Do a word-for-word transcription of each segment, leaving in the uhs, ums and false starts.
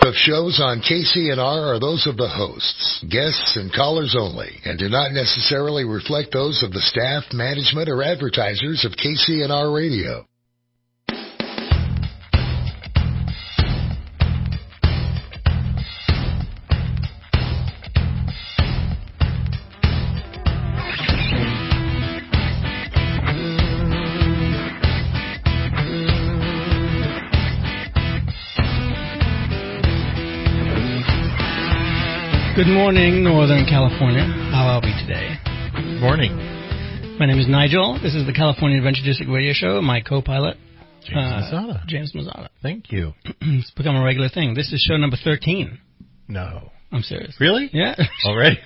of shows on K C N R are those of the hosts, guests, and callers only, and do not necessarily reflect those of the staff, management, or advertisers of K C N R Radio. Good morning, Northern California. How are we today? Morning. My name is Nigel. This is the California Adventure District Radio Show. My co-pilot, James uh, Mazzata. James Mazzata. Thank you. It's become a regular thing. This is show number thirteen. No. I'm serious. Really? Yeah. Already?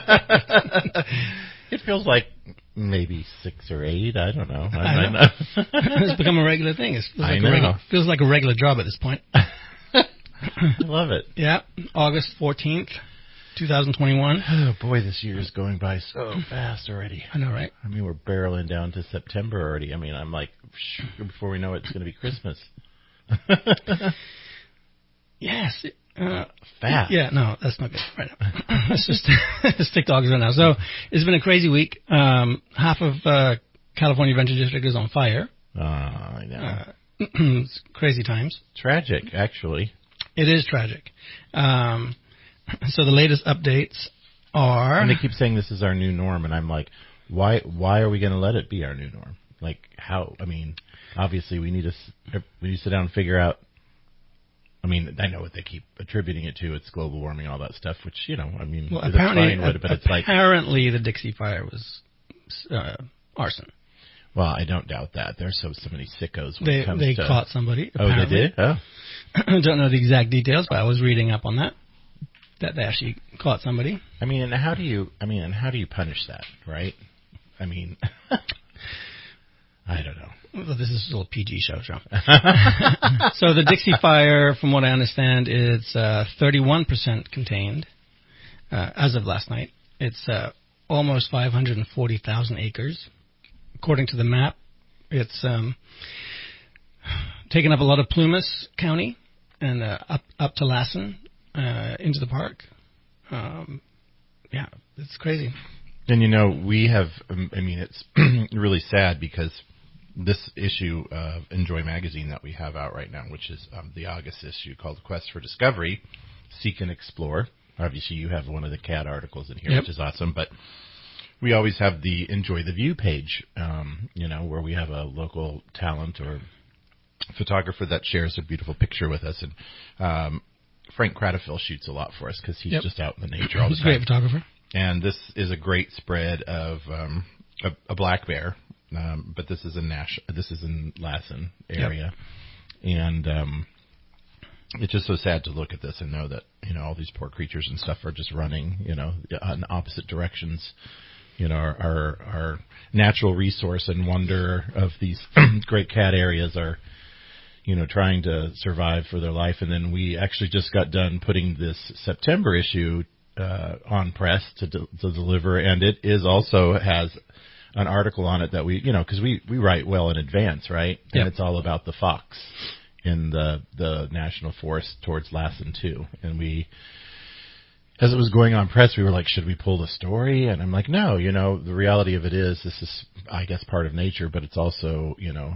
It feels like maybe six or eight. I don't know. I, I know. It's become a regular thing. It feels, I like know. A regular, feels like a regular job at this point. I love it. Yeah. August fourteenth. twenty twenty-one. Oh, boy, this year is going by so fast already. I know, right? I mean, we're barreling down to September already. I mean, I'm like, before we know it, it's going to be Christmas. Yes. Uh, fast. Yeah, no, that's not good. Right now. Let's just stick to August right now. So, it's been a crazy week. Um, half of uh, California Adventure District is on fire. Oh, I know. Uh, it's crazy times. Tragic, actually. It is tragic. Um... So the latest updates are... And they keep saying this is our new norm, and I'm like, why Why are we going to let it be our new norm? Like, how? I mean, obviously we need to, we need to sit down and figure out... I mean, I know what they keep attributing it to. It's global warming and all that stuff, which, you know, I mean, well, it's apparently, fine, but, but it's like... Apparently the Dixie Fire was uh, arson. Well, I don't doubt that. There's so, so many sickos when they, it comes they to... They caught somebody, apparently. Oh, they did? Oh. I don't know the exact details, but I was reading up on that. That they actually caught somebody. I mean, and how do you? I mean, and how do you punish that, right? I mean, I don't know. Well, this is a little P G show, Sean. So the Dixie Fire, from what I understand, is uh, thirty-one percent contained uh, as of last night. It's uh, almost five hundred forty thousand acres, according to the map. It's um, taken up a lot of Plumas County and uh, up up to Lassen. Uh, into the park. Um, yeah, it's crazy. And, you know, we have, um, I mean, it's really sad because this issue of Enjoy Magazine that we have out right now, which is um, the August issue called Quest for Discovery, Seek and Explore. Obviously, you have one of the C A D articles in here, yep. Which is awesome. But we always have the Enjoy the View page, um, you know, where we have a local talent or photographer that shares a beautiful picture with us. And, um, Frank Cradafil shoots a lot for us because he's yep. just out in the nature all the he's time. He's a great photographer. And this is a great spread of um, a, a black bear, um, but this is in Nash. This is in Lassen area, yep. and um, it's just so sad to look at this and know that you know all these poor creatures and stuff are just running, you know, in opposite directions. You know, our our, our natural resource and wonder of these great cat areas are. You know, trying to survive for their life. And then we actually just got done putting this September issue uh, on press to, de- to deliver. And it is also has an article on it that we, you know, because we, we write well in advance, right? Yep. And it's all about the fox in the, the national forest towards Lassen, too. And we, as it was going on press, we were like, should we pull the story? And I'm like, no, you know, the reality of it is this is, I guess, part of nature, but it's also, you know,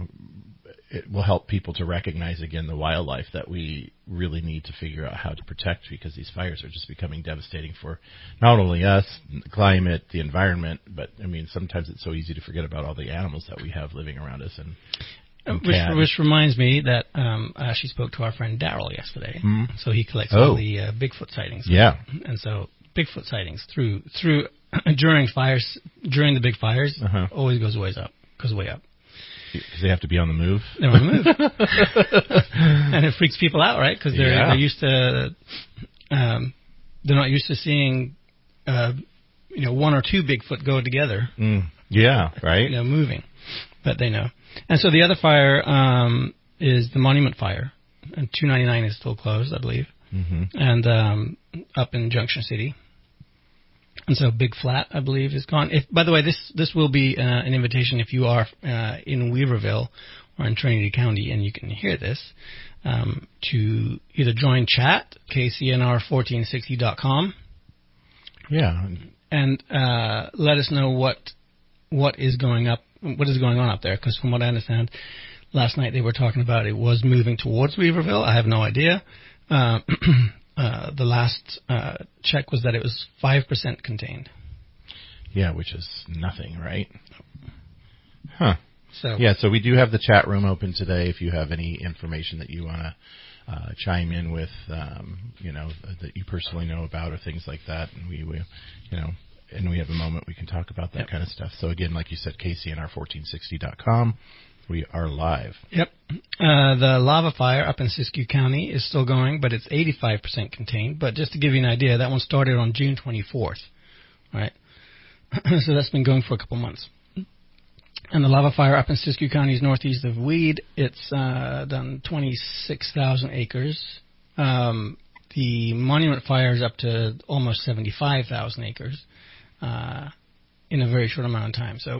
it will help people to recognize again the wildlife that we really need to figure out how to protect because these fires are just becoming devastating for not only us, the climate, the environment, but I mean sometimes it's so easy to forget about all the animals that we have living around us. And, and which, which reminds me that um, I actually spoke to our friend Daryl yesterday. Mm-hmm. So he collects oh. all the uh, Bigfoot sightings. Yeah, and so Bigfoot sightings through through during fires during the big fires uh-huh. always goes ways up, goes way up. Because they have to be on the move. They're on the move. And it freaks people out, right? Because they're, yeah. they're used to, um, they're not used to seeing, uh, you know, one or two Bigfoot go together. Mm. Yeah, right. You know, moving. But they know. And so the other fire um, is the Monument Fire. And two ninety-nine is still closed, I believe. Mm-hmm. And um, up in Junction City. And so Big Flat, I believe, is gone. If, by the way, this this will be uh, an invitation if you are uh, in Weaverville or in Trinity County and you can hear this, um, to either join chat, K C N R fourteen sixty dot com. Yeah. And uh, let us know what what is going up, what is going on up there, because from what I understand, last night they were talking about it was moving towards Weaverville. I have no idea. Uh, uh, the last uh, check was that it was five percent contained. Yeah, which is nothing, right? Huh. So yeah, so we do have the chat room open today. If you have any information that you want to uh, chime in with, um, you know, that you personally know about or things like that, and we, we you know, and we have a moment we can talk about that yep. kind of stuff. So again, like you said, K C N R fourteen sixty dot com. We are live. Yep. Uh, the lava fire up in Siskiyou County is still going, but it's eighty-five percent contained. But just to give you an idea, that one started on June twenty-fourth, right? So that's been going for a couple months. And the lava fire up in Siskiyou County is northeast of Weed. It's uh, done twenty-six thousand acres. Um, the Monument fire is up to almost seventy-five thousand acres uh, in a very short amount of time. So,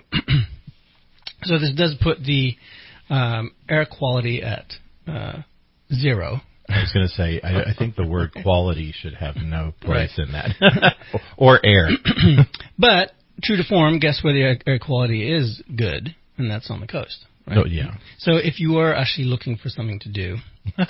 so this does put the um, air quality at uh, zero. I was going to say, I, I think the word quality should have no place right. in that. Or air. But true to form, guess where the air, air quality is good, and that's on the coast. Right? Oh, yeah. So if you are actually looking for something to do, to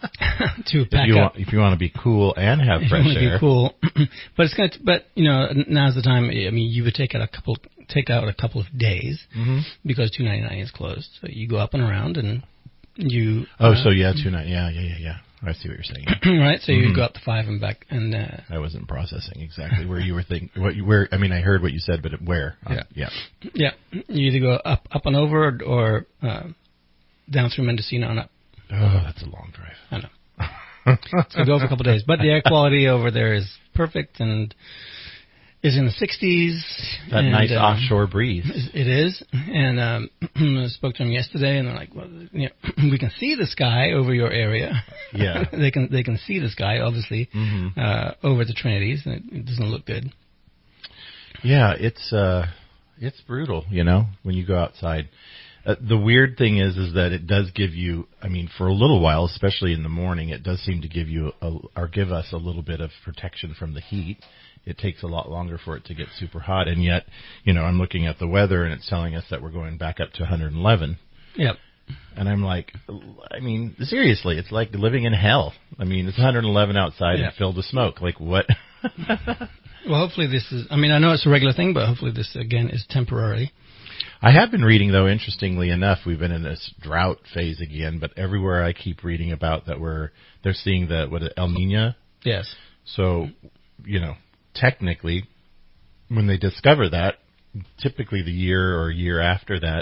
pack if you up, want, if you want to be cool and have if fresh you want to air, be cool, but it's going to. But you know, now's the time. I mean, you would take out a couple, take out a couple of days mm-hmm. because two ninety-nine is closed. So you go up and around, and you. Oh, uh, so yeah, two ninety. Yeah, yeah, yeah, yeah. I see what you're saying. Right, so mm-hmm. you go up to five and back, and uh, I wasn't processing exactly where you were thinking. What you where? I mean, I heard what you said, but where? Yeah, uh, yeah, yeah. You either go up, up and over, or, or uh, down through Mendocino and up. Oh, that's a long drive. I know. So go for a couple of days, but the air quality over there is perfect and is in the sixties. That and, nice um, offshore breeze. It is, and um, I spoke to them yesterday, and they're like, "Well, you know, we can see the sky over your area. Yeah, they can they can see the sky, obviously, mm-hmm. uh, over the Trinities, and it, it doesn't look good." Yeah, it's uh, it's brutal, you know, when you go outside. Uh, the weird thing is, is that it does give you, I mean, for a little while, especially in the morning, it does seem to give you, a, or give us a little bit of protection from the heat. It takes a lot longer for it to get super hot, and yet, you know, I'm looking at the weather, and it's telling us that we're going back up to one hundred eleven. Yep. And I'm like, I mean, seriously, it's like living in hell. I mean, it's one hundred eleven outside yeah. and filled with smoke. Like, what? Well, hopefully this is, I mean, I know it's a regular thing, but hopefully this, again, is temporary. I have been reading, though, interestingly enough, we've been in this drought phase again, but everywhere I keep reading about that we're, they're seeing the, what, El Nino? Yes. So, you know, technically, when they discover that, typically the year or year after that,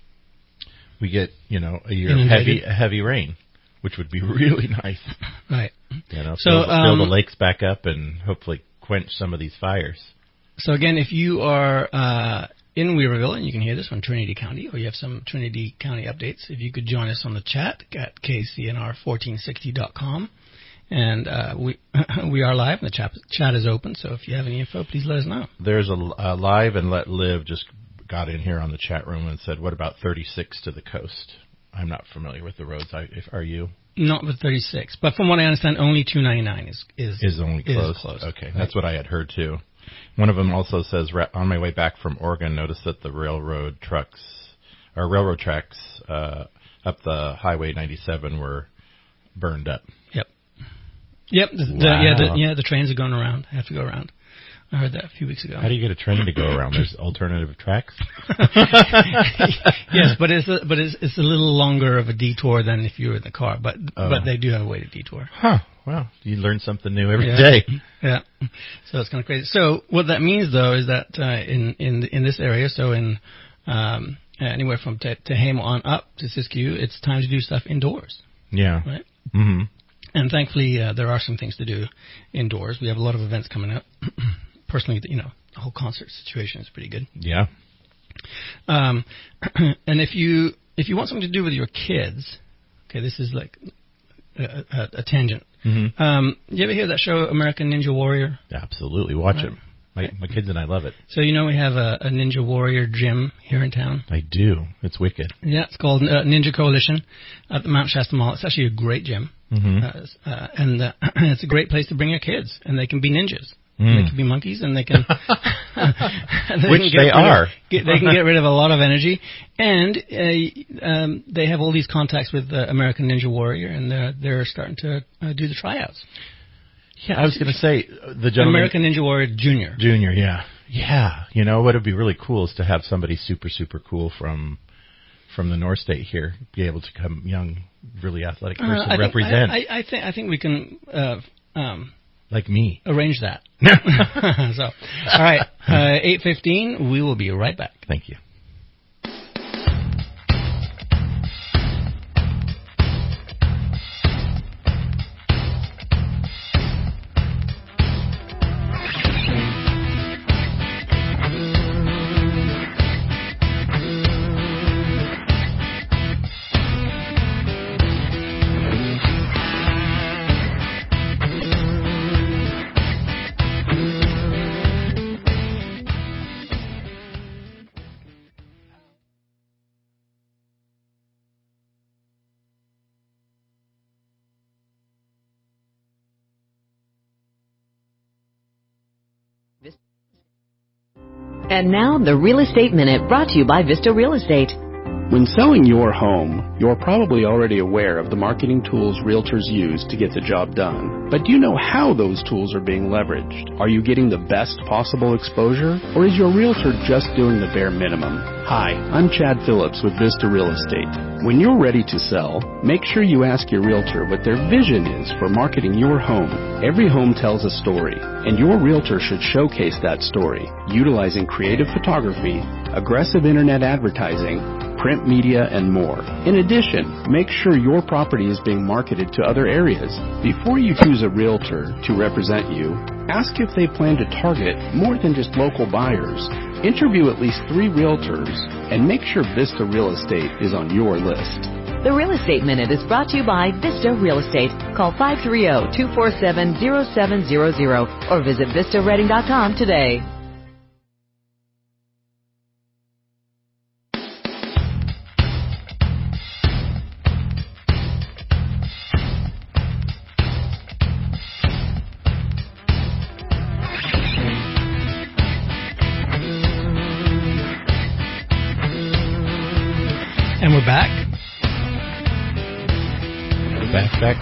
we get, you know, a year of heavy, heavy rain, which would be really nice. Right. You know, so, fill, um, fill the lakes back up and hopefully quench some of these fires. So again, if you are uh, in Weaverville and you can hear this on Trinity County, or you have some Trinity County updates, if you could join us on the chat at K C N R fourteen sixty dot com. And uh, we we are live, and the chat, chat is open, so if you have any info, please let us know. There's a, a live and let live just got in here on the chat room and said, what about thirty-six to the coast? I'm not familiar with the roads. I, if, are you? Not with thirty-six, but from what I understand, only two ninety-nine is is, is only closed. Is closed. Okay, right. That's what I had heard too. One of them also says, on my way back from Oregon, noticed that the railroad trucks, or railroad tracks uh, up the Highway ninety-seven were burned up. Yep. Yep. The, Wow. the, yeah, the, yeah, the trains are going around. Have to go around. I heard that a few weeks ago. How do you get a train to go around? There's alternative tracks. Yes, but it's a, but it's it's a little longer of a detour than if you were in the car. But oh. but they do have a way to detour. Huh. Well, you learn something new every yeah. day. Yeah. So it's kind of crazy. So what that means, though, is that uh, in in in this area, so in um, anywhere from Te- Tehama on up to Siskiyou, it's time to do stuff indoors. Yeah. Right. Mm-hmm. And thankfully, uh, there are some things to do indoors. We have a lot of events coming up. Personally, you know, the whole concert situation is pretty good. Yeah. Um, and if you if you want something to do with your kids, okay, this is like a, a, a tangent. Mm-hmm. Um, you ever hear that show American Ninja Warrior? Absolutely, watch right. it. My my kids and I love it. So you know we have a, a Ninja Warrior gym here in town. I do. It's wicked. Yeah, it's called uh, Ninja Coalition at the Mount Shasta Mall. It's actually a great gym, Mm-hmm. uh, uh, and uh, it's a great place to bring your kids, and they can be ninjas. Mm. They can be monkeys, and they can, and they Which can get they rid are. Of, get, they can get rid of a lot of energy, and uh, um, they have all these contacts with uh, American Ninja Warrior, and they're, they're starting to uh, do the tryouts. Yeah, I was going to say uh, the gentleman American Ninja Warrior Junior. Junior, yeah, yeah. You know what would be really cool is to have somebody super super cool from from the North State here be able to come young, really athletic person uh, I represent. Think, I, I, I think I think we can. Uh, um, Like me. Arrange that. So, all right, uh, eight fifteen, we will be right back. Thank you. And now, the Real Estate Minute, brought to you by Vista Real Estate. When selling your home, you're probably already aware of the marketing tools realtors use to get the job done. But do you know how those tools are being leveraged? Are you getting the best possible exposure? Or is your realtor just doing the bare minimum? Hi, I'm Chad Phillips with Vista Real Estate. When you're ready to sell, make sure you ask your realtor what their vision is for marketing your home. Every home tells a story, and your realtor should showcase that story, utilizing creative photography, aggressive internet advertising, print media, and more. In addition, make sure your property is being marketed to other areas. Before you choose a realtor to represent you, ask if they plan to target more than just local buyers. Interview at least three realtors and make sure Vista Real Estate is on your list. The Real Estate Minute is brought to you by Vista Real Estate. Call five three zero, two four seven, zero seven zero zero or visit vista reading dot com today. And we're back. Back, back,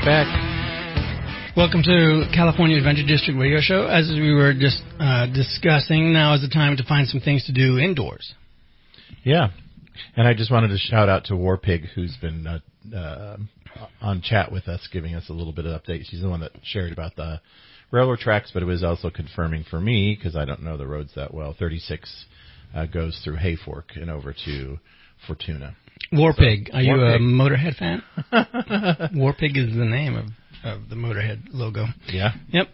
back. Welcome to California Adventure District Radio Show. As we were just uh, discussing, now is the time to find some things to do indoors. Yeah. And I just wanted to shout out to Warpig, who's been uh, uh, on chat with us, giving us a little bit of update. She's the one that shared about the railroad tracks, but it was also confirming for me, because I don't know the roads that well, thirty-six uh, goes through Hayfork and over to Fortuna. Warpig. So, Are you Warpig. a Motorhead fan? Warpig is the name of, of the Motorhead logo. Yeah. Yep.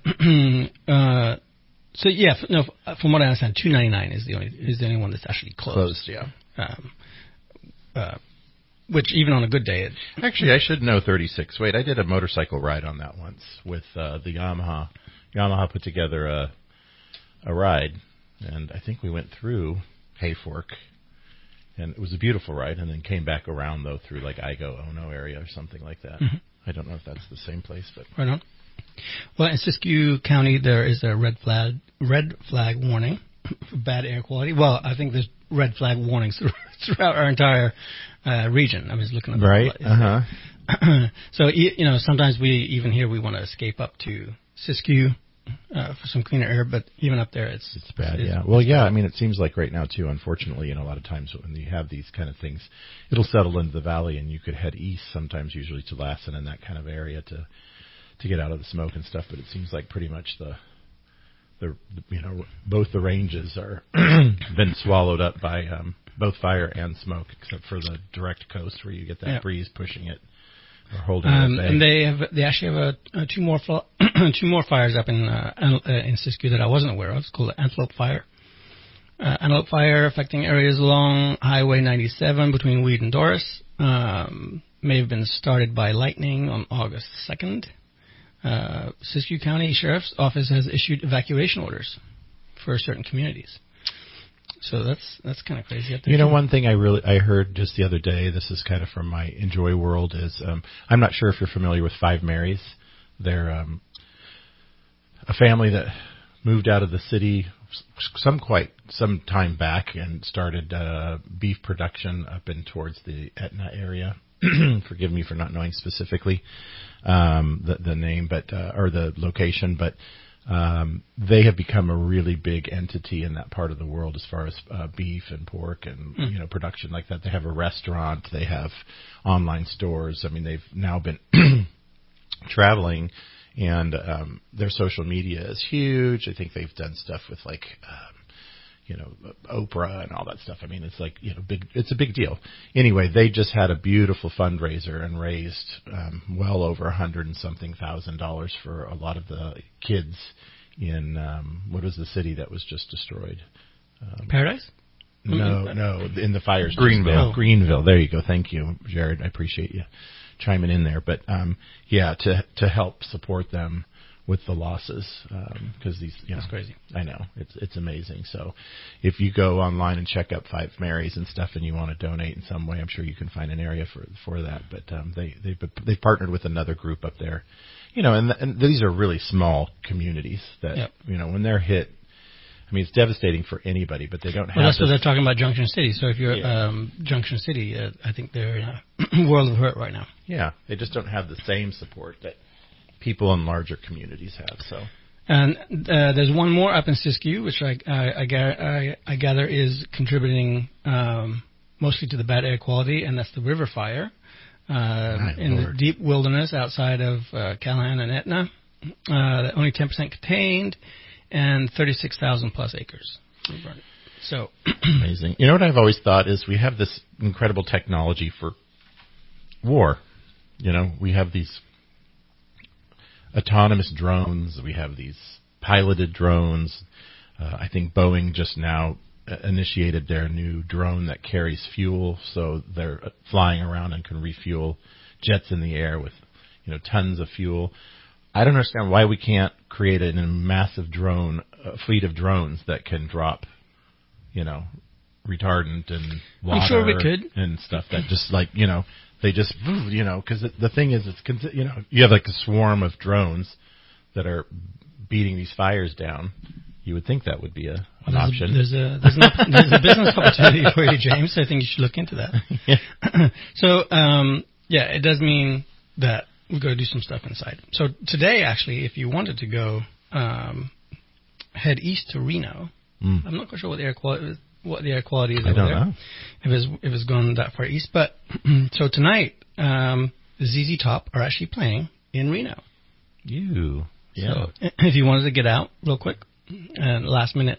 uh, so yeah, f- no. f- From what I understand, two ninety-nine is the only is the only one that's actually closed. Closed, yeah. Um, uh, which even on a good day, it, Actually, I should know thirty-six. Wait, I did a motorcycle ride on that once with uh, the Yamaha. Yamaha put together a a ride, and I think we went through Hayfork, and it was a beautiful ride, and then came back around, though, through, like, Igo, Ono area or something like that. Mhm. I don't know if that's the same place, but... right on. Well, in Siskiyou County, there is a red flag red flag warning for bad air quality. Well, I think there's red flag warnings throughout our entire uh, region. I was looking at that. Right, uh-huh. So, y- you know, sometimes we even here we want to escape up to Siskiyou uh, for some cleaner air, but even up there, it's It's bad, it's, yeah. Well, yeah, I mean, it seems like right now, too, unfortunately, you know, a lot of times when you have these kind of things, it'll settle into the valley, and you could head east sometimes, usually to Lassen and that kind of area to to get out of the smoke and stuff, but it seems like pretty much the, the you know, both the ranges are been swallowed up by um, both fire and smoke, except for the direct coast where you get that Yeah. breeze pushing it or holding Um, it at bay. and they have they actually have a, uh, two more fl- two more fires up in uh, An- uh, in Siskiyou that I wasn't aware of. It's called the Antelope Fire. Uh, Antelope Fire affecting areas along Highway ninety-seven between Weed and Doris. Um, may have been started by lightning on August second. Uh, Siskiyou County Sheriff's Office has issued evacuation orders for certain communities. So that's that's kind of crazy. You know, one thing I really I heard just the other day. This is kind of from my Enjoy world. Is um, I'm not sure if you're familiar with Five Marys. They're um, a family that moved out of the city some quite some time back and started uh, beef production up in towards the Etna area. Forgive me for not knowing specifically um, the, the name, but uh, or the location, but. Um, they have become a really big entity in that part of the world as far as uh, beef and pork and mm. you know production like that. They have a restaurant, they have online stores. I mean, they've now been traveling, and um, their social media is huge. I think they've done stuff with like um, you know Oprah and all that stuff. I mean, it's like you know big. It's a big deal. Anyway, they just had a beautiful fundraiser and raised um, well over a hundred and something thousand dollars for a lot of the kids in um, what was the city that was just destroyed? Um, Paradise? No, no, in the fires. Greenville. Oh. Greenville. There you go. Thank you, Jared. I appreciate you chiming in there. But um, yeah, to to help support them with the losses, because um, these, you know, that's crazy. I know it's it's amazing. So, if you go online and check up Five Marys and stuff, and you want to donate in some way, I'm sure you can find an area for for that. But um, they they they've partnered with another group up there, you know, and and these are really small communities that yep. you know when they're hit. I mean, it's devastating for anybody, but they don't have. Well, that's this. what they're talking about, Junction City. So if you're yeah. um, Junction City, uh, I think they're in a world of hurt right now. Yeah, they just don't have the same support that people in larger communities have. So, and uh, there's one more up in Siskiyou, which I I, I, I gather is contributing um, mostly to the bad air quality, and that's the river fire uh, in Lord. the deep wilderness outside of uh, Callahan and Etna. Uh, only ten percent contained, and thirty-six thousand plus acres. So amazing. You know what I've always thought is we have this incredible technology for war. You know, we have these autonomous drones. We have these piloted drones. Uh, I think Boeing just now initiated their new drone that carries fuel, so they're flying around and can refuel jets in the air with, you know, tons of fuel. I don't understand why we can't create a massive drone, a fleet of drones that can drop, you know, retardant and water I'm sure we could. and stuff that just like, you know, they just, you know, because the thing is, it's, you know, you have like a swarm of drones that are beating these fires down. You would think that would be a, an well, there's option. A, there's a there's, an, there's a business opportunity for you, James. I think you should look into that. Yeah. So, um, yeah, it does mean that we've got to do some stuff inside. So today, actually, if you wanted to go um, head east to Reno, mm. I'm not quite sure what the air quality what the air quality is I over don't there. know. If it's if it's gone that far east, but so tonight, um, the Z Z Top are actually playing in Reno. You, yeah. So if you wanted to get out real quick, and last minute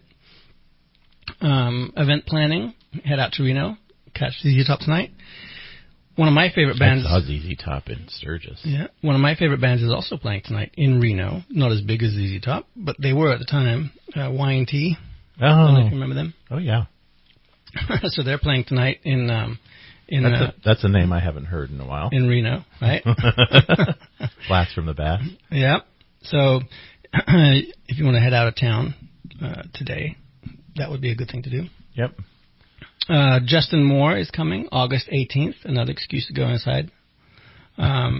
um, event planning, head out to Reno, catch Z Z Top tonight. One of my favorite bands. I saw Z Z Top in Sturgis. Yeah, one of my favorite bands is also playing tonight in Reno. Not as big as Z Z Top, but they were at the time. Uh, Y and T. Oh, I don't know if you remember them. Oh yeah. So they're playing tonight in um, in that's, uh, a, that's a name I haven't heard in a while. in Reno, right? Blast from the Bass. Yeah. So if you want to head out of town uh, today, that would be a good thing to do. Yep. Uh, Justin Moore is coming August eighteenth. Another excuse to go inside. Um,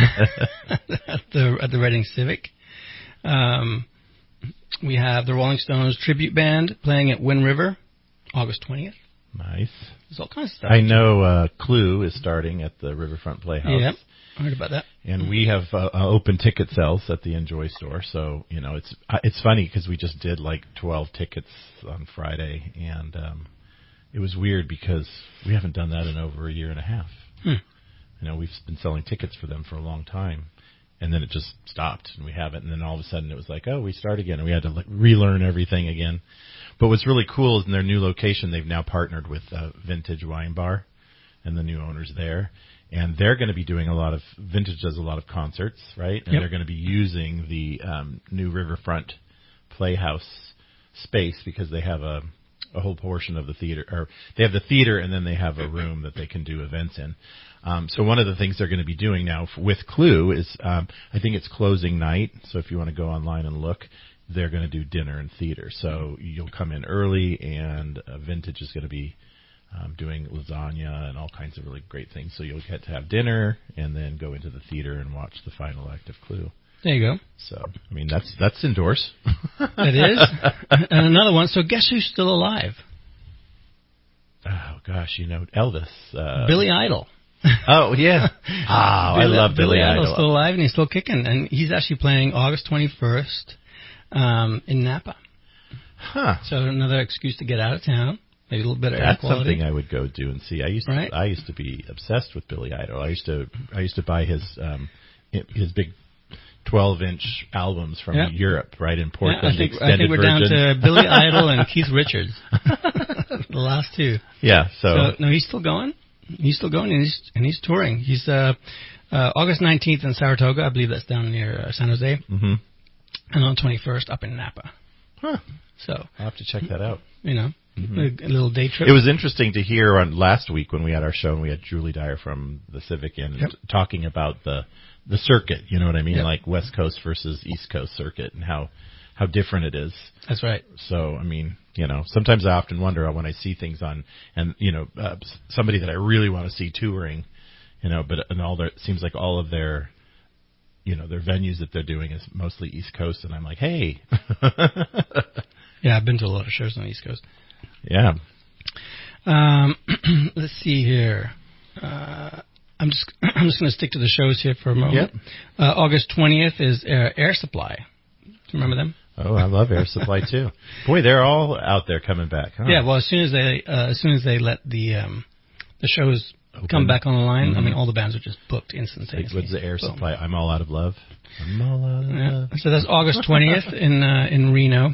at the at the Reading Civic. Um, we have the Rolling Stones tribute band playing at Wind River, August twentieth. Nice. There's all kinds of stuff. I know uh, Clue is starting at the Riverfront Playhouse. Yep, I heard about that. And we have uh, uh, open ticket sales at the Enjoy store. So, you know, it's uh, it's funny because we just did like twelve tickets on Friday, and um, it was weird because we haven't done that in over a year and a half. Hmm. You know, we've been selling tickets for them for a long time. And then it just stopped, and we haven't. And then all of a sudden, it was like, oh, we start again, and we had to like, relearn everything again. But what's really cool is in their new location, they've now partnered with uh, Vintage Wine Bar, and the new owners there, and they're going to be doing a lot of Vintage does a lot of concerts, right? And yep. they're going to be using the um, new Riverfront Playhouse space because they have a a whole portion of the theater, or they have the theater, and then they have a room that they can do events in. Um, so one of the things they're going to be doing now f- with Clue is, um, I think it's closing night. So if you want to go online and look, they're going to do dinner and theater. So you'll come in early, and uh, Vintage is going to be um, doing lasagna and all kinds of really great things. So you'll get to have dinner and then go into the theater and watch the final act of Clue. There you go. So, I mean, that's that's indoors. It is. And another one. So guess who's still alive? Oh, gosh, you know, Elvis. Uh, Billy Idol. Oh, yeah. Oh, I love Billy, Billy Idol. Idol's still alive, and he's still kicking. And he's actually playing August twenty-first um, in Napa. Huh. So another excuse to get out of town. Maybe a little bit of air That's quality. something I would go do and see. I used to, right? I used to be obsessed with Billy Idol. I used to I used to buy his um, his big twelve inch albums from yeah. Europe, right in Portland. Yeah, I think, the I think we're version. down to Billy Idol and Keith Richards, the last two. Yeah. So. so no, he's still going. He's still going, and he's and he's touring. He's uh, uh, August nineteenth in Saratoga, I believe that's down near uh, San Jose, mm-hmm. and on twenty-first up in Napa. Huh. So I'll have to check that out. You know, mm-hmm. a, a little day trip. It was interesting to hear on last week when we had our show, and we had Julie Dyer from the Civic in yep. talking about the the circuit. You know what I mean, yep. like West Coast versus East Coast circuit, and how how different it is. That's right. So, I mean, you know, sometimes I often wonder when I see things on, and, you know, uh, somebody that I really want to see touring, you know, but and all their, it seems like all of their, you know, their venues that they're doing is mostly East Coast, and I'm like, hey. Yeah, I've been to a lot of shows on the East Coast. Yeah. Um, let's see here. Uh, I'm just I'm just going to stick to the shows here for a moment. Yep. Uh, August twentieth is uh, Air Supply. Do you remember them? Oh, I love Air Supply too. Boy, they're all out there coming back. Huh? Yeah, well, as soon as they uh, as soon as they let the um, the shows Open. come back on the line, mm-hmm. I mean, all the bands are just booked instantaneously. What's the Air Supply? I'm All Out of Love. I'm all out of yeah. love. So that's August twentieth in uh, in Reno.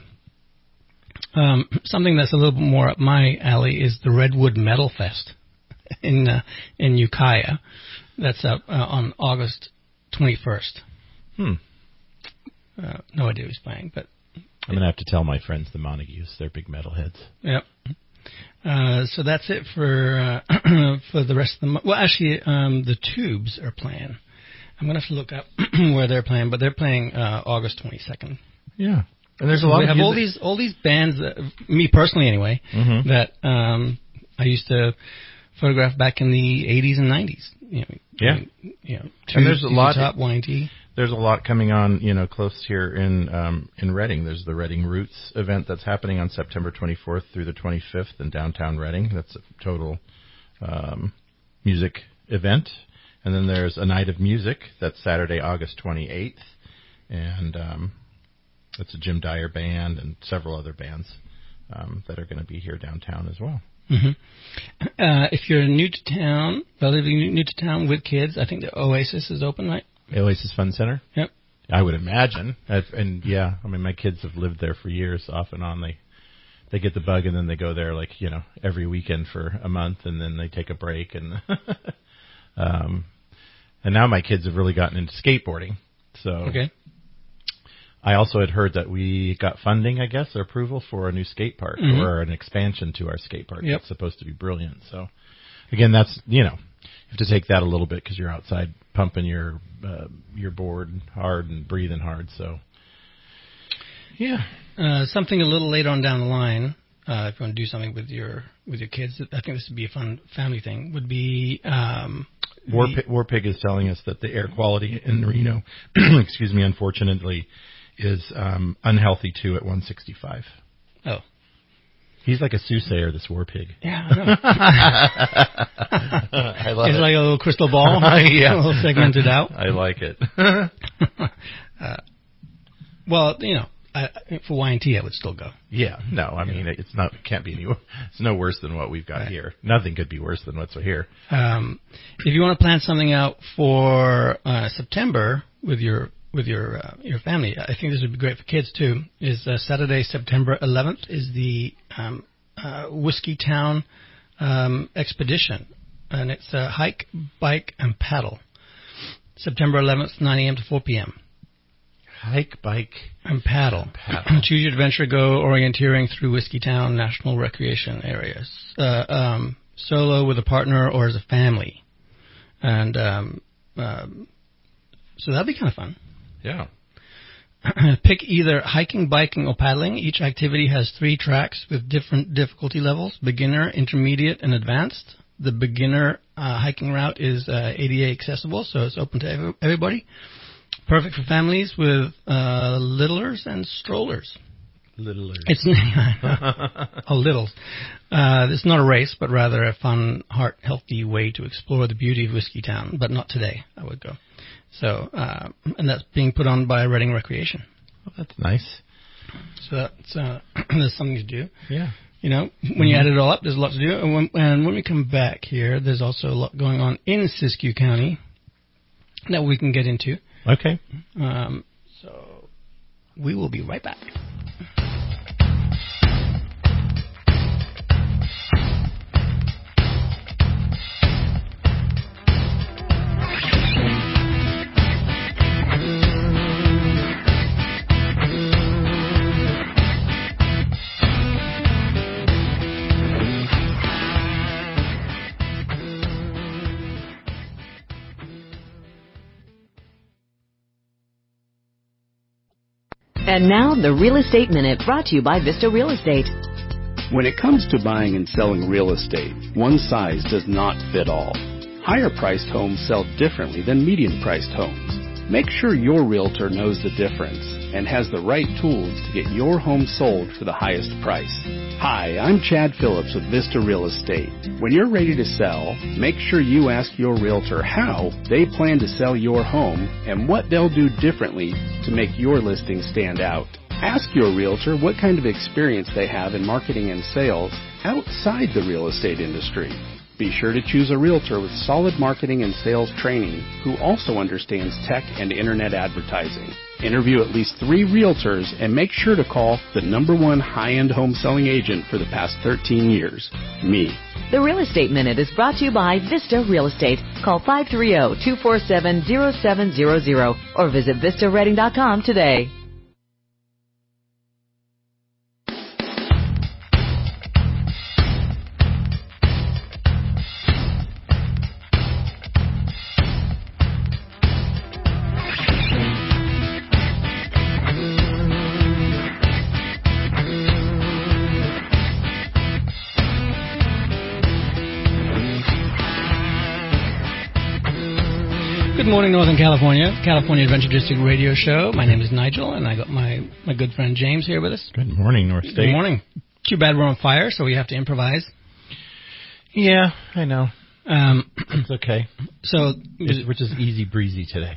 Um, something that's a little bit more up my alley is the Redwood Metal Fest in uh, in Ukiah. That's up uh, on August twenty-first. Hmm. Uh, no idea who's playing, but I'm gonna have to tell my friends the Montagues. They're big metalheads. Yep. Uh, so that's it for uh, for the rest of the month. Well, actually, um, the Tubes are playing. I'm gonna have to look up where they're playing, but they're playing uh, August twenty-second. Yeah. And there's a lot we of have music. all these all these bands, that, me personally anyway, mm-hmm. that um, I used to photograph back in the eighties and nineties. You know, yeah. You know, and there's a lot. Top Y and T. There's a lot coming on, you know, close here in um, in Reading. There's the Reading Roots event that's happening on September twenty-fourth through the twenty-fifth in downtown Reading. That's a total um, music event. And then there's a Night of Music. That's Saturday, August twenty-eighth. And um, that's a Jim Dyer band and several other bands um, that are going to be here downtown as well. Mm-hmm. Uh, if you're new to town, relatively new to town with kids, I think the Oasis is open, right? Oasis Fun Center? Yep. I would imagine. I've, and, yeah, I mean, my kids have lived there for years, off and on. They they get the bug, and then they go there, like, you know, every weekend for a month, and then they take a break. And um, and now my kids have really gotten into skateboarding. So okay. I also had heard that we got funding, I guess, or approval for a new skate park, mm-hmm. or an expansion to our skate park. Yep. It's supposed to be brilliant. So, again, that's, you know, you have to take that a little bit because you're outside pumping your uh, your board hard and breathing hard. So, yeah. Uh, something a little later on down the line, uh, if you want to do something with your with your kids, I think this would be a fun family thing, would be... Um, War, Pig, War Pig is telling us that the air quality in Reno, excuse me, unfortunately, is um, unhealthy, too, at one sixty-five. Oh. He's like a soothsayer, this War Pig. Yeah, I know. I love it's it. like a little crystal ball, yeah. a little segmented out. I like it. uh, well, you know, I, for Y and T, I would still go. Yeah, no, I mean, it's not, it can't be any, it's no worse than what we've got right. here. Nothing could be worse than what's here. Um, if you want to plan something out for uh, September with your with your uh, your family, I think this would be great for kids too. Is uh, Saturday, September eleventh, is the um, uh, Whiskey Town um, expedition, and it's a hike, bike, and paddle. September eleventh, nine a.m. to four p.m. Hike, bike, and paddle. And paddle. Choose your adventure. Go orienteering through Whiskey Town National Recreation Areas. Uh, um, solo, with a partner, or as a family. And um, um, so that'd be kind of fun. Yeah. Pick either hiking, biking, or paddling. Each activity has three tracks with different difficulty levels: beginner, intermediate, and advanced. The beginner uh, hiking route is uh, A D A accessible, so it's open to every- everybody. Perfect for families with uh, littlers and strollers. Littlers. It's a little. Uh, it's not a race, but rather a fun, heart-healthy way to explore the beauty of Whiskeytown. But not today, I would go. So, uh, and that's being put on by Reading Recreation. Oh, that's nice. So that's uh, there's something to do. Yeah. You know, when mm-hmm. you add it all up, there's a lot to do. And when, and when we come back here, there's also a lot going on in Siskiyou County that we can get into. Okay. Um, so we will be right back. And now, the Real Estate Minute, brought to you by Vista Real Estate. When it comes to buying and selling real estate, one size does not fit all. Higher-priced homes sell differently than median-priced homes. Make sure your realtor knows the difference and has the right tools to get your home sold for the highest price. Hi, I'm Chad Phillips with Vista Real Estate. When you're ready to sell, make sure you ask your realtor how they plan to sell your home and what they'll do differently to make your listing stand out. Ask your realtor what kind of experience they have in marketing and sales outside the real estate industry. Be sure to choose a realtor with solid marketing and sales training who also understands tech and internet advertising. Interview at least three realtors and make sure to call the number one high-end home selling agent for the past thirteen years, me. The Real Estate Minute is brought to you by Vista Real Estate. Call five three zero, two four seven, zero seven zero zero or visit vista reading dot com today. Good morning, Northern California, California Adventure District Radio Show. My name is Nigel, and I got my, my good friend James here with us. Good morning, North State. Good morning. Too bad we're on fire, so we have to improvise. Yeah, I know. Um, it's okay. So, it's, which is easy breezy today.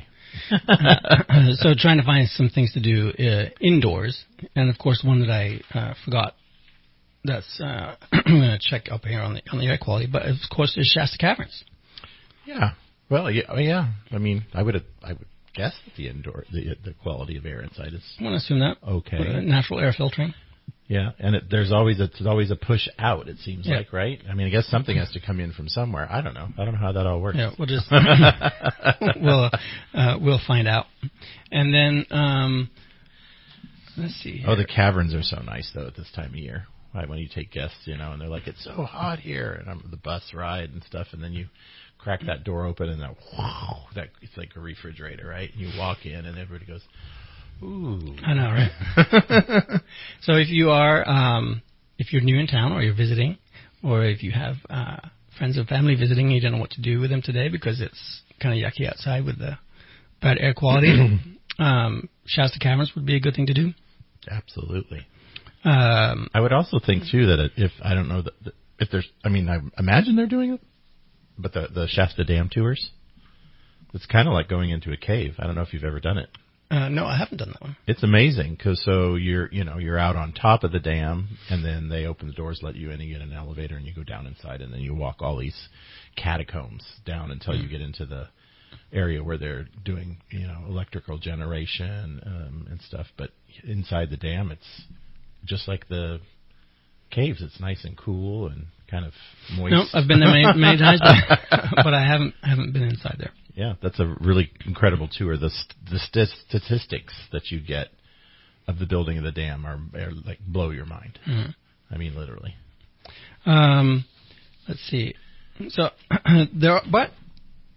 So trying to find some things to do uh, indoors, and of course one that I uh, forgot. That's uh, I'm going to check up here on the on the air quality, but of course is Shasta Caverns. Yeah. Well, yeah, oh, yeah. I mean, I would I would guess that the indoor the the quality of air inside is. I want to assume that. Okay. Natural air filtering. Yeah, and it, there's always a, there's always a push out. It seems yeah. like, right? I mean, I guess something has to come in from somewhere. I don't know. I don't know how that all works. Yeah, we'll just we'll uh, we'll find out. And then um, let's see. Here. Oh, the caverns are so nice though at this time of year. Right, when you take guests, you know, and they're like, it's so hot here, and I'm the bus ride and stuff, and then you crack that door open, and that wow, that it's like a refrigerator, right? And you walk in, and everybody goes, ooh. I know, right? So if you are, um, if you're new in town, or you're visiting, or if you have uh, friends or family visiting, you don't know what to do with them today because it's kind of yucky outside with the bad air quality, um, Shasta Caverns would be a good thing to do. Absolutely. Um, I would also think too that if I don't know that if there's, I mean, I imagine they're doing it, but the the Shasta Dam tours, it's kind of like going into a cave. I don't know if you've ever done it. Uh, no, I haven't done that one. It's amazing because so you're you know you're out on top of the dam, and then they open the doors, let you in, and you get an elevator, and you go down inside, and then you walk all these catacombs down until mm. you get into the area where they're doing you know electrical generation um, and stuff. But inside the dam, it's just like the caves. It's nice and cool and kind of moist. No, I've been there many, many times, but, but I haven't haven't been inside there. Yeah, that's a really incredible tour. The the st- statistics that you get of the building of the dam are, are like blow your mind. Mm-hmm. I mean, literally. Um, let's see. So there, are, but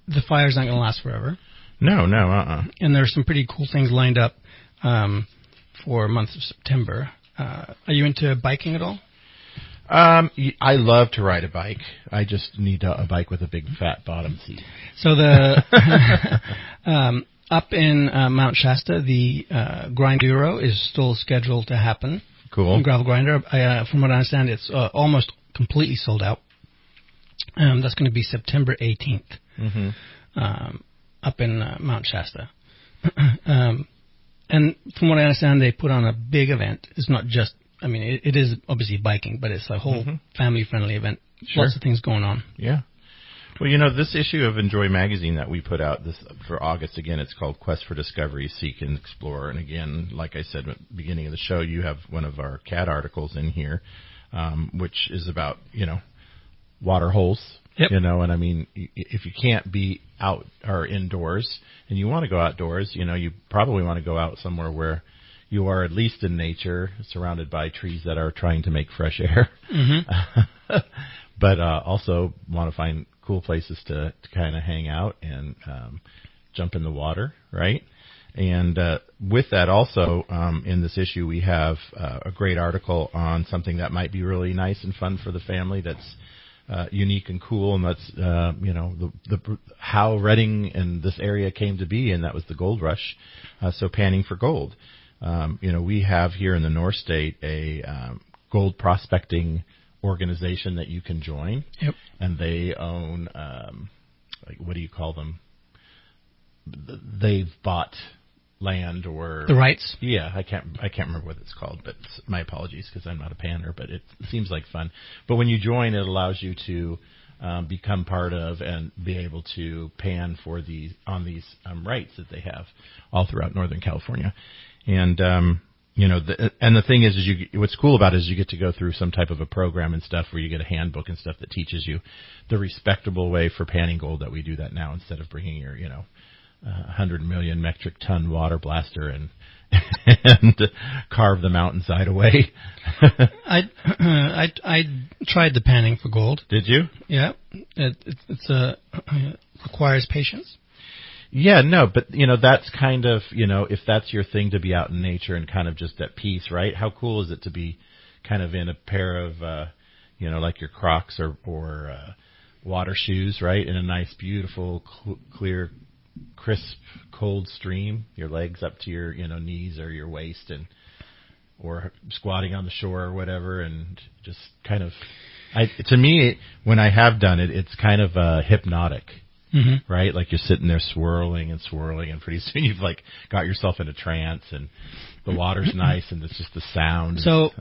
the fire's not going to last forever. No, no, uh-uh. And there's some pretty cool things lined up um, for month of September. Uh, are you into biking at all? Um, I love to ride a bike. I just need a, a bike with a big fat bottom seat. So the um, up in uh, Mount Shasta, the uh, Grind Enduro is still scheduled to happen. Cool. Gravel Grinder. Uh, from what I understand, it's uh, almost completely sold out. Um, that's going to be September eighteenth. Mm-hmm. Um, up in uh, Mount Shasta. um, and from what I understand, they put on a big event. It's not just, I mean, it, it is obviously biking, but it's a whole mm-hmm. family-friendly event. Sure. Lots of things going on. Yeah. Well, you know, this issue of Enjoy Magazine that we put out this for August, again, it's called Quest for Discovery, Seek and Explore. And again, like I said at the beginning of the show, you have one of our cat articles in here, um, which is about, you know, water holes. Yep. You know, and I mean, if you can't be out or indoors and you want to go outdoors, you know, you probably want to go out somewhere where you are at least in nature, surrounded by trees that are trying to make fresh air. Mm-hmm. But uh, also want to find cool places to, to kind of hang out and um, jump in the water, right? And uh, with that also, um, in this issue, we have uh, a great article on something that might be really nice and fun for the family that's Uh, unique and cool, and that's uh, you know the, the how Redding and this area came to be, and that was the gold rush. Uh, so panning for gold. Um, you know, we have here in the North State a um, gold prospecting organization that you can join. Yep. And they own um, like what do you call them? They've bought land or the rights. Yeah, I can't I can't remember what it's called, but it's, my apologies because I'm not a panner, but it seems like fun. But when you join, it allows you to um, become part of and be able to pan for these on these um, rights that they have all throughout Northern California. And um, you know, the, and the thing is, is you what's cool about it is you get to go through some type of a program and stuff where you get a handbook and stuff that teaches you the respectable way for panning gold that we do that now instead of bringing your you know. Uh, one hundred million metric ton water blaster and and carve the mountainside away. I, I I tried the panning for gold. Did you? Yeah, it, it it's a uh, requires patience. Yeah, no, but you know that's kind of you know if that's your thing to be out in nature and kind of just at peace, right? How cool is it to be kind of in a pair of uh, you know like your Crocs or or uh, water shoes, right? In a nice, beautiful, cl- clear. crisp, cold stream, your legs up to your, you know, knees or your waist, and or squatting on the shore or whatever, and just kind of, I to me, when I have done it, it's kind of uh, hypnotic, mm-hmm. right? Like you're sitting there swirling and swirling, and pretty soon you've like got yourself in a trance, and the water's nice, and it's just the sound. So,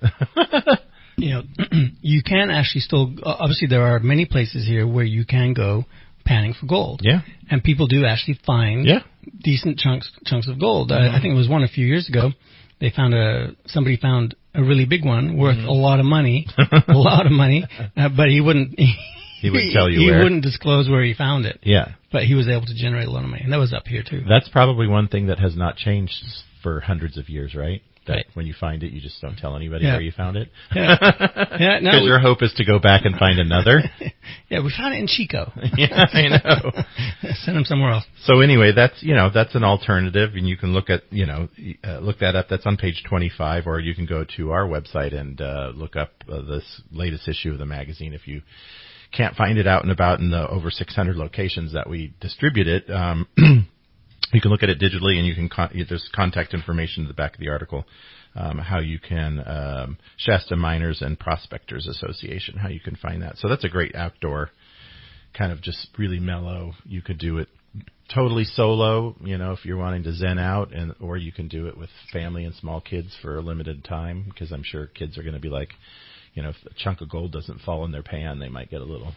you know, you can actually still, obviously there are many places here where you can go panning for gold. Yeah. And people do actually find yeah. decent chunks chunks of gold. Mm-hmm. I, I think it was one a few years ago. They found a somebody found a really big one worth mm-hmm. a lot of money, a lot of money, uh, but he wouldn't. He, he wouldn't tell you he where. He wouldn't disclose where he found it. Yeah. But he was able to generate a lot of money, and that was up here too. That's probably one thing that has not changed for hundreds of years, right? That right. when you find it, you just don't tell anybody yeah. where you found it. Yeah, yeah. No, because your hope is to go back and find another. Yeah, we found it in Chico. Yeah, I know. Send them somewhere else. So anyway, that's you know that's an alternative, and you can look at you know uh, look that up. That's on page twenty-five, or you can go to our website and uh, look up uh, this latest issue of the magazine if you can't find it out and about in the over six hundred locations that we distribute it. Um, You can look at it digitally, and you can con- there's contact information in the back of the article, um, how you can um, Shasta Miners and Prospectors Association, how you can find that. So that's a great outdoor kind of just really mellow. You could do it totally solo, you know, if you're wanting to zen out, and or you can do it with family and small kids for a limited time, because I'm sure kids are going to be like, you know, if a chunk of gold doesn't fall in their pan, they might get a little.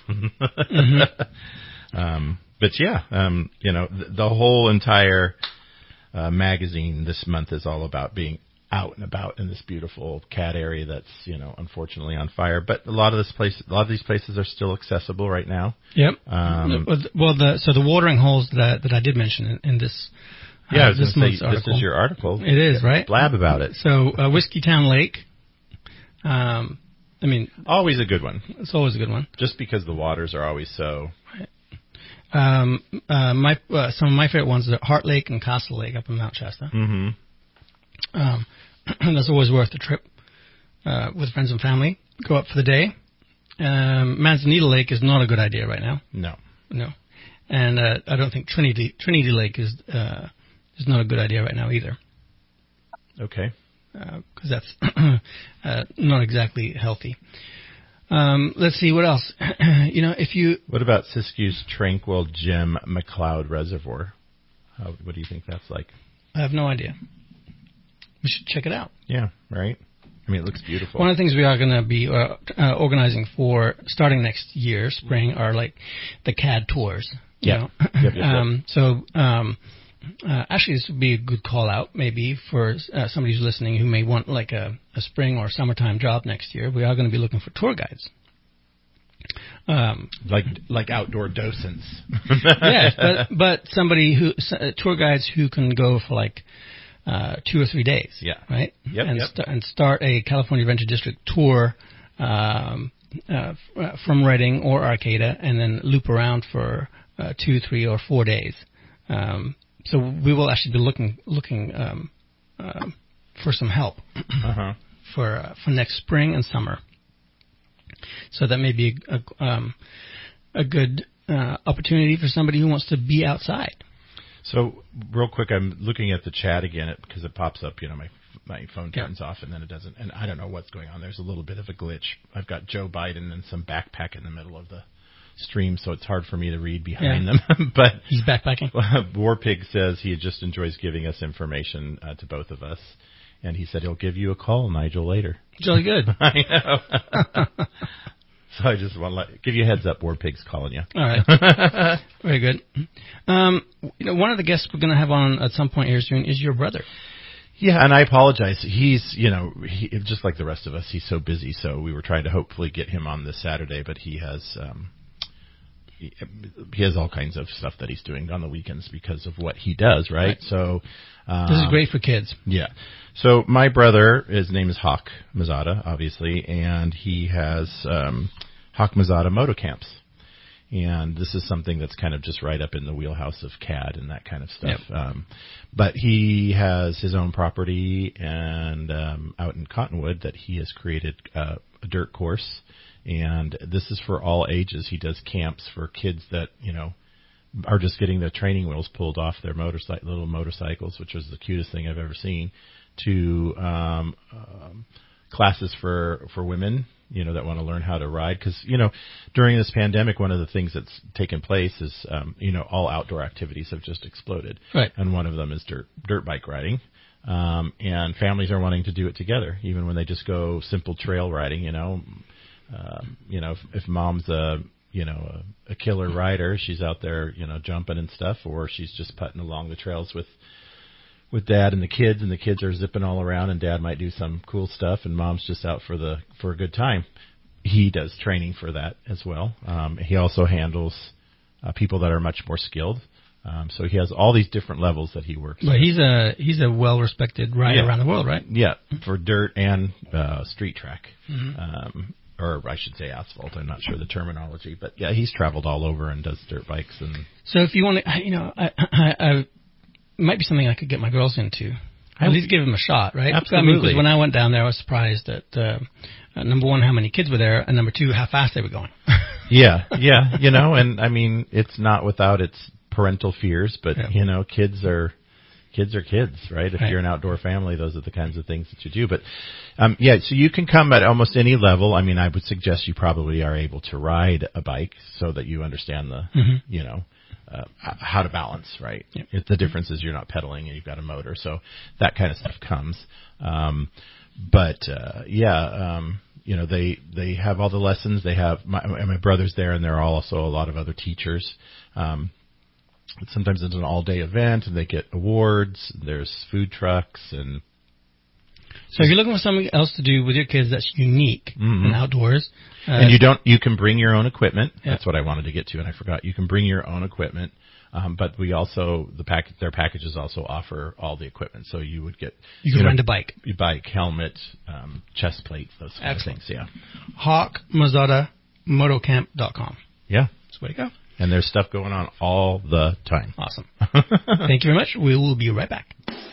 mm-hmm. um, but yeah, um, you know, the, the whole entire uh, magazine this month is all about being out and about in this beautiful cat area that's, you know, unfortunately on fire. But a lot of this place, a lot of these places are still accessible right now. Yep. Um, well, the so the watering holes that I, that I did mention in, in this. Uh, yeah, I was this going to say, article. This is your article. It is, right? Blab about it. So uh, Whiskeytown Lake. Um, I mean, always a good one. It's always a good one. Just because the waters are always so. Right. Um, uh, my uh, some of my favorite ones are Heart Lake and Castle Lake up in Mount Shasta. Mm-hmm. Um, that's always worth the trip uh, with friends and family. Go up for the day. Um, Manzanita Lake is not a good idea right now. No. No. And uh, I don't think Trinity Trinity Lake is uh, is not a good idea right now either. Okay. Because uh, that's uh, not exactly healthy. Um, let's see, what else? you know, if you... What about Siskiyou's Tranquil Gem McLeod Reservoir? How, what do you think that's like? I have no idea. We should check it out. Yeah, right? I mean, it looks beautiful. One of the things we are going to be uh, uh, organizing for starting next year, spring, are like the C A D tours. You yeah. know? yep, yep, yep. Um, so... Um, Uh, actually, this would be a good call out, maybe, for uh, somebody who's listening who may want like a, a spring or summertime job next year. We are going to be looking for tour guides. Um, like like outdoor docents. yes, but but somebody who uh, tour guides who can go for like uh, two or three days. Yeah. Right. Yep. And yep. St- and start a California Adventure District tour um, uh, f- from Redding or Arcata, and then loop around for uh, two, three, or four days. Um, So we will actually be looking looking um, uh, for some help uh-huh. for uh, for next spring and summer. So that may be a, a, um, a good uh, opportunity for somebody who wants to be outside. So real quick, I'm looking at the chat again because it pops up. You know, my my phone turns yeah. off and then it doesn't. And I don't know what's going on. There's a little bit of a glitch. I've got Joe Biden and some backpack in the middle of the stream, so it's hard for me to read behind yeah. them. But he's backpacking. Warpig says he just enjoys giving us information uh, to both of us, and he said he'll give you a call, Nigel, later. Jolly good. I know. So I just want to let, give you a heads up. Warpig's calling you. All right. Very good. Um, you know, one of the guests we're going to have on at some point here soon is your brother. Yeah, and I apologize. He's, you know, he, just like the rest of us, he's so busy. So we were trying to hopefully get him on this Saturday, but he has. Um, He has all kinds of stuff that he's doing on the weekends because of what he does, right? right. So um, this is great for kids. Yeah. So my brother, his name is Hawk Mazada, obviously, and he has um, Hawk Mazada Moto Camps. And this is something that's kind of just right up in the wheelhouse of C A D and that kind of stuff. Yep. Um, but he has his own property and um, out in Cottonwood that he has created uh, a dirt course. And this is for all ages. He does camps for kids that, you know, are just getting the training wheels pulled off their motorcycle, little motorcycles, which is the cutest thing I've ever seen, to um, um, classes for, for women, you know, that want to learn how to ride. Because, you know, during this pandemic, one of the things that's taken place is, um, you know, all outdoor activities have just exploded. Right. And one of them is dirt, dirt bike riding. Um, and families are wanting to do it together, even when they just go simple trail riding, you know. Um, you know, if, if mom's a, you know, a, a killer rider, she's out there, you know, jumping and stuff, or she's just putting along the trails with, with dad and the kids, and the kids are zipping all around, and dad might do some cool stuff, and mom's just out for the, for a good time. He does training for that as well. Um, he also handles uh, people that are much more skilled. Um, so he has all these different levels that he works. But he's a he's a well-respected rider yeah. around the world, right? Yeah, for dirt and uh, street track. Mm-hmm. Um, or I should say asphalt. I'm not sure the terminology, but yeah, he's traveled all over and does dirt bikes. And so if you want to, you know, I, I, I it might be something I could get my girls into. At least give them a shot, right? Absolutely. I mean, because when I went down there, I was surprised at uh, uh, number one, how many kids were there, and number two, how fast they were going. yeah, yeah, you know, and I mean, it's not without its parental fears, but yeah. you know, kids are. Kids are kids, right? If right. you're an outdoor family, those are the kinds of things that you do. But, um, yeah, so you can come at almost any level. I mean, I would suggest you probably are able to ride a bike so that you understand the, mm-hmm. you know, uh, how to balance, right? Yep. It, the difference is you're not pedaling and you've got a motor. So that kind of stuff comes. Um, but, uh, yeah, um, you know, they, they have all the lessons. They have my, my brother's there, and there are also a lot of other teachers. Um, Sometimes it's an all-day event, and they get awards. There's food trucks, and so if you're looking for something else to do with your kids that's unique mm-hmm. and outdoors, uh, and you don't, you can bring your own equipment. Yeah. That's what I wanted to get to, and I forgot. You can bring your own equipment, um, but we also the pack their packages also offer all the equipment. So you would get you can you know, rent a bike, your bike, helmet, um, chest plate, those kind Excellent. of things. Yeah, Hawk Mazada Motocamp dot com. Yeah. That's the way to go. And there's stuff going on all the time. Awesome. Thank you very much. We will be right back.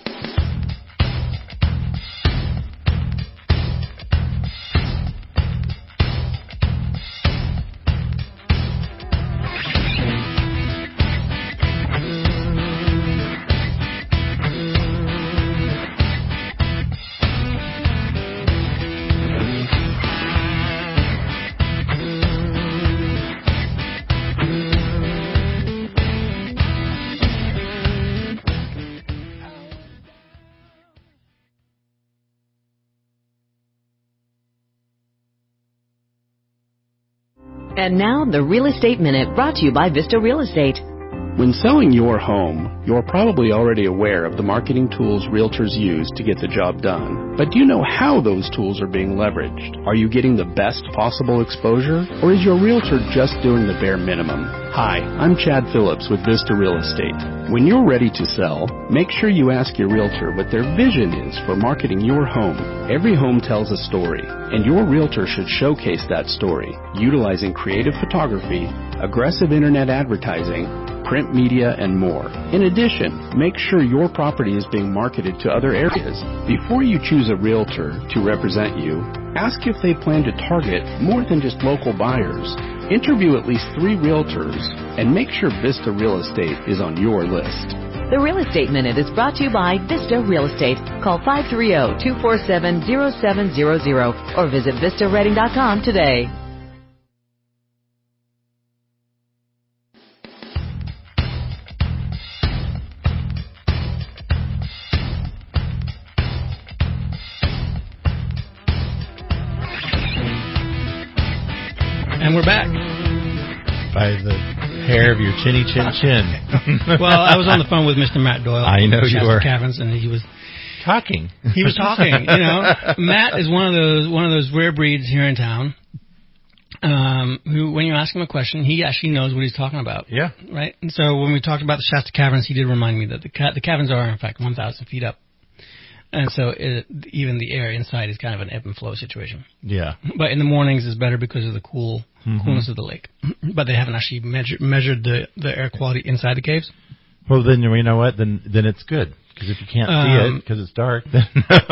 And now, the Real Estate Minute, brought to you by Vista Real Estate. When selling your home, you're probably already aware of the marketing tools realtors use to get the job done. But do you know how those tools are being leveraged? Are you getting the best possible exposure? Or is your realtor just doing the bare minimum? Hi, I'm Chad Phillips with Vista Real Estate. When you're ready to sell, make sure you ask your realtor what their vision is for marketing your home. Every home tells a story, and your realtor should showcase that story, utilizing creative photography, aggressive internet advertising, print media, and more. In addition, make sure your property is being marketed to other areas. Before you choose a realtor to represent you, ask if they plan to target more than just local buyers. Interview at least three realtors and make sure Vista Real Estate is on your list. The Real Estate Minute is brought to you by Vista Real Estate. Call five three zero, two four seven, zero seven zero zero or visit vista reading dot com today. And we're back. By the hair of your chinny chin chin. Well, I was on the phone with Mister Matt Doyle. I know you were. Caverns, and he was talking. He was talking. You know, Matt is one of those one of those rare breeds here in town. Um, who, when you ask him a question, he actually knows what he's talking about. Yeah. Right. And so when we talked about the Shasta Caverns, he did remind me that the ca- the caverns are in fact one thousand feet up. And so it, even the air inside is kind of an ebb and flow situation. Yeah. But in the mornings is better because of the cool mm-hmm. coolness of the lake. But they haven't actually measured measured the, the air quality inside the caves. Well, then you know what? Then then it's good, because if you can't um, see it because it's dark, then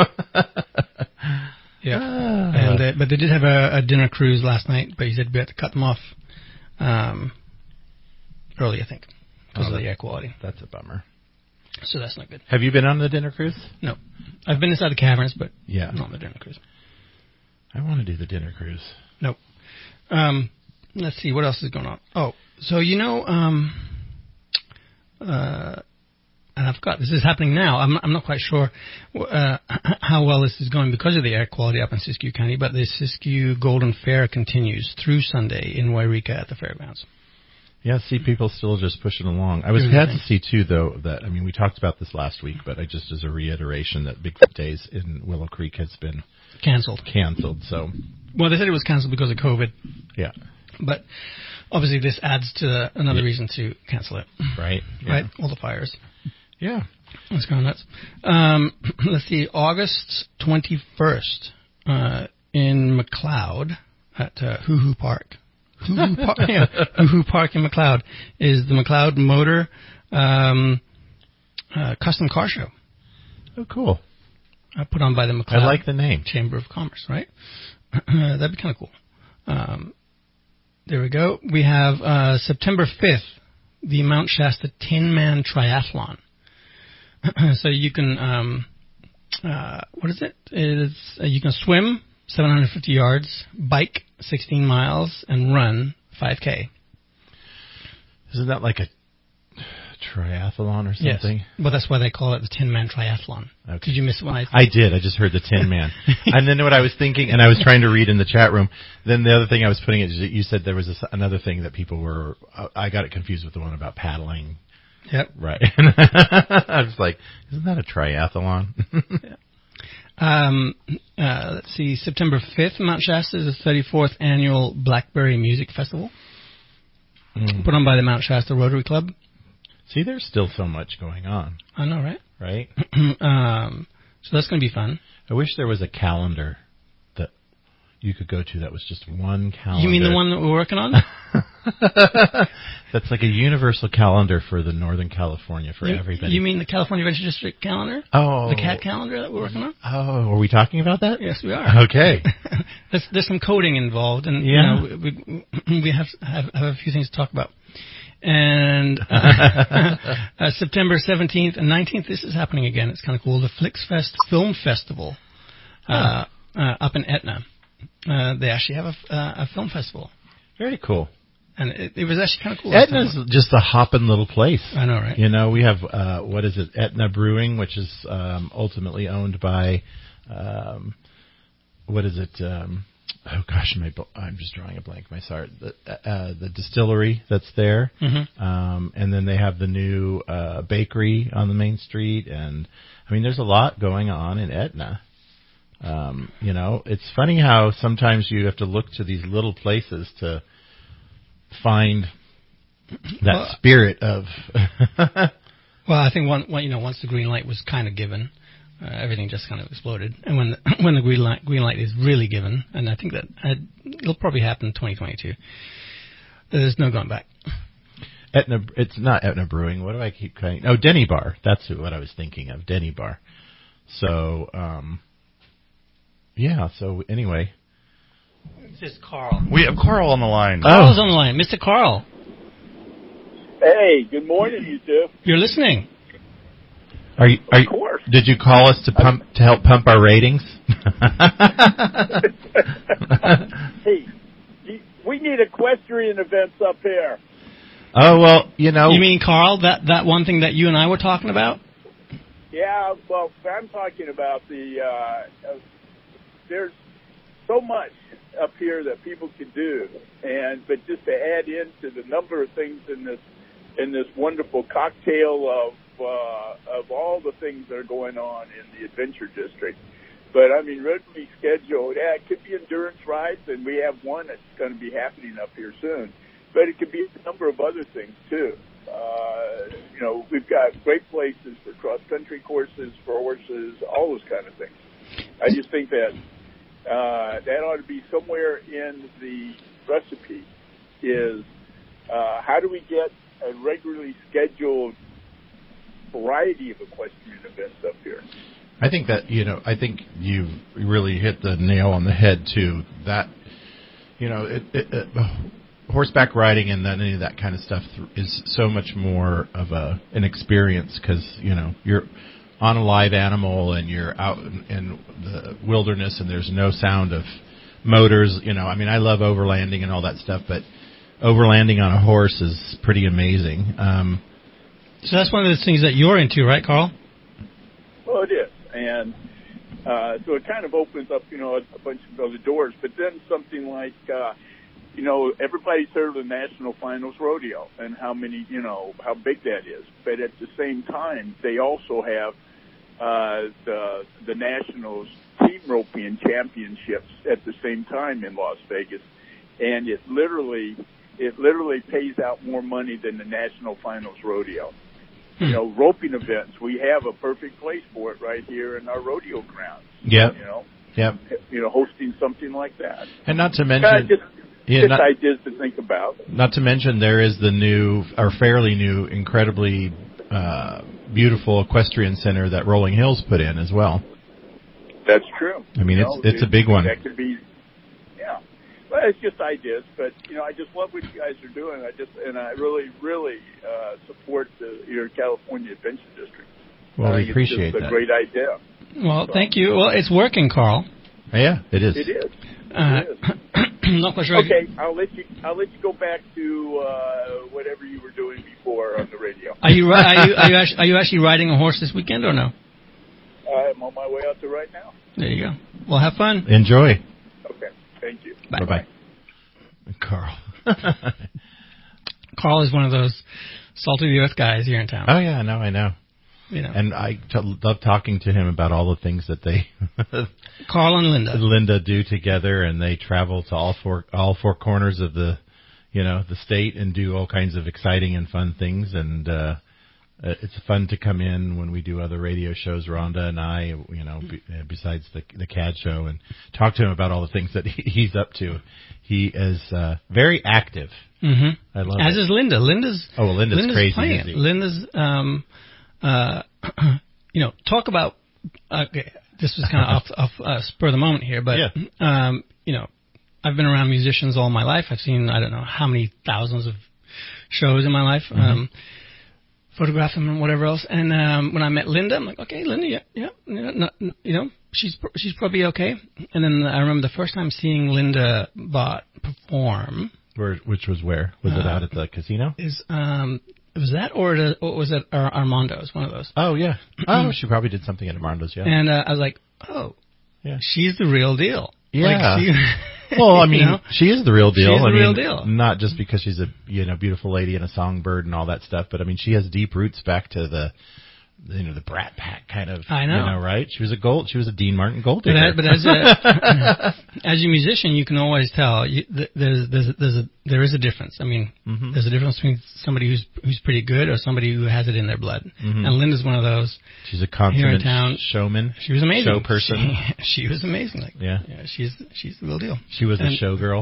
yeah. Ah. And they, but they did have a, a dinner cruise last night, but he said we had to cut them off um, early, I think, because oh, of the air quality. That's a bummer. So that's not good. Have you been on the dinner cruise? No. I've been inside the caverns, but yeah. not on the dinner cruise. I want to do the dinner cruise. Nope. Um, let's see, what else is going on? Oh, so you know, um, uh, and I forgot, this is happening now. I'm not, I'm not quite sure uh, how well this is going because of the air quality up in Siskiyou County, but the Siskiyou Golden Fair continues through Sunday in Wairika at the fairgrounds. Yeah, see, people still just pushing along. I was sad to see, too, though, that, I mean, we talked about this last week, but I just as a reiteration that Bigfoot Days in Willow Creek has been canceled. Canceled, so. Well, they said it was canceled because of COVID. Yeah. But obviously this adds to another yeah. reason to cancel it. Right. Yeah. Right? All the fires. Yeah. That's going nuts. Um, let's see, August twenty-first uh, in McLeod at uh, Hoo Hoo Park. Hoo Hoo Park, yeah, Hoo Hoo Park in McLeod is the McLeod Motor um, uh, Custom Car Show. Oh, cool. Uh, put on by the McLeod I like the name. Chamber of Commerce, right? That'd be kind of cool. Um, there we go. We have uh, September fifth, the Mount Shasta Tin Man Triathlon. So you can, um, uh, what is it? It's, uh, you can swim seven hundred fifty yards, bike sixteen miles, and run five K. Isn't that like a triathlon or something? Yes, but that's why they call it the Tin Man Triathlon. Okay. Did you miss it when I said I did. I just heard the Tin Man. And then what I was thinking, and I was trying to read in the chat room, then the other thing I was putting is that you said there was a, another thing that people were, I got it confused with the one about paddling. Yep. Right. I was like, isn't that a triathlon? Yeah. Um, uh, let's see, September fifth, Mount Shasta is the thirty-fourth annual Blackberry Music Festival, mm. put on by the Mount Shasta Rotary Club. See, there's still so much going on. I know, right? Right? um, so that's going to be fun. I wish there was a calendar that you could go to that was just one calendar. You mean the one that we're working on? That's like a universal calendar for the Northern California for you, everybody. You mean the California Adventure District calendar? Oh. The C A D calendar that we're working on? Oh, are we talking about that? Yes, we are. Okay. there's, there's some coding involved, and yeah. you know, we, we have, have have a few things to talk about. And uh, uh, September seventeenth and nineteenth, this is happening again. It's kind of cool. The FlixFest Film Festival uh, huh. uh, up in Etna. Uh, they actually have a, uh, a film festival. Very cool. And it, it was actually kind of cool. Etna's just a hopping little place. I know, right? You know, we have, uh, what is it, Etna Brewing, which is um, ultimately owned by, um, what is it, um, oh gosh, my, I'm just drawing a blank. My sorry, the, uh, the distillery that's there. Mm-hmm. Um, and then they have the new uh, bakery on the main street. And, I mean, there's a lot going on in Etna. Um, you know, it's funny how sometimes you have to look to these little places to find that well, spirit of. Well, I think one, one, you know, once the green light was kind of given, uh, everything just kind of exploded. And when the, when the green light, green light is really given, and I think that uh, it'll probably happen in twenty twenty-two. There's no going back. Etna, it's not Etna Brewing. What do I keep calling? Oh, Denny Bar. That's what I was thinking of. Denny Bar. So, um, yeah. So anyway. This is Carl. We have Carl on the line. Carl's oh. on the line. Mister Carl. Hey, good morning, you two. You're listening. Are you? Are of you, course. Did you call us to pump to help pump our ratings? Hey, we need equestrian events up here. Oh well, you know. You mean Carl? That that one thing that you and I were talking about? Yeah. Well, I'm talking about the. Uh, uh, there's so much up here that people can do, and but just to add into the number of things in this in this wonderful cocktail of uh, of all the things that are going on in the Adventure District. But I mean, regularly scheduled. Yeah, it could be endurance rides, and we have one that's going to be happening up here soon. But it could be a number of other things too. Uh, you know, we've got great places for cross country courses, for horses, all those kind of things. I just think that. Uh, that ought to be somewhere in the recipe is uh, how do we get a regularly scheduled variety of equestrian events up here? I think that, you know, I think you've really hit the nail on the head, too. That, you know, it, it, it, uh, horseback riding and then any of that kind of stuff is so much more of a an experience because, you know, you're on a live animal and you're out in, in the wilderness and there's no sound of motors. You know, I mean, I love overlanding and all that stuff, but overlanding on a horse is pretty amazing. Um, so that's one of the things that you're into, right, Carl? Well, it is. And uh, so it kind of opens up, you know, a, a bunch of other doors. But then something like, uh, you know, everybody's heard of the National Finals Rodeo and how many, you know, how big that is. But at the same time, they also have Uh, the the Nationals Team Roping Championships at the same time in Las Vegas, and it literally it literally pays out more money than the National Finals Rodeo. Hmm. You know, roping events, we have a perfect place for it right here in our rodeo grounds. Yep. You know. Yep. You know, hosting something like that. And not to mention, uh, just, yeah, just not, ideas to think about. Not to mention, there is the new, or fairly new, incredibly uh, beautiful equestrian center that Rolling Hills put in as well. That's true. I mean, you it's know, it's it, a big one. That could be, yeah. Well, it's just ideas, but you know, I just love what you guys are doing. I just and I really, really uh, support the your California Adventure District. Well, we uh, appreciate it's that. a great idea. Well, so. Thank you. Well, it's working, Carl. Yeah, it is. It is. Uh, it is. Not quite sure. Okay, I'll let you. I'll let you go back to uh, whatever you were doing before on the radio. Are you are you are you actually, are you actually riding a horse this weekend or no? I'm on my way out there right now. There you go. Well, have fun. Enjoy. Okay, thank you. Bye bye. Carl. Carl is one of those salt of the earth guys here in town. Oh yeah, no, I know. You know. And I t- love talking to him about all the things that they, Carl and Linda, Linda do together, and they travel to all four all four corners of the, you know, the state and do all kinds of exciting and fun things. And uh, uh, it's fun to come in when we do other radio shows, Rhonda and I, you know, be, uh, besides the the C A D show, and talk to him about all the things that he, he's up to. He is uh, very active. Mm-hmm. I love As it. is Linda. Linda's oh, well, Linda's, Linda's crazy. playing. Busy. Linda's, um, uh, you know, talk about. Okay, this was kind of off, off uh, spur of the moment here, but Yeah. um, you know, I've been around musicians all my life. I've seen I don't know how many thousands of shows in my life. Mm-hmm. Um, photograph them and whatever else. And um, when I met Linda, I'm like, okay, Linda, yeah, yeah, yeah not, you know, she's she's probably okay. And then I remember the first time seeing Linda Bott perform. Where, which was where? Was uh, it out at the casino? Is um, was that or, the, or was it Ar- Armando's? One of those. Oh yeah. Oh, she probably did something at Armando's. Yeah. And uh, I was like, oh, yeah, she's the real deal. Yeah. Like she, well, I mean, you know? she is the real deal. She's I the mean, real deal. Not just because she's a you know beautiful lady and a songbird and all that stuff, but I mean, she has deep roots back to the you know the Brat Pack kind of. I know. You know, right? She was a gold. She was a Dean Martin gold But, digger. but as a as a musician, you can always tell you, there's there's there's a there is a difference. I mean, mm-hmm. there's a difference between somebody who's who's pretty good or somebody who has it in their blood. Mm-hmm. And Linda's one of those. She's a consummate here in town, showman. She was amazing. Show person. She, she was amazing. Like, yeah. yeah, she's she's the real deal. She was and, a showgirl.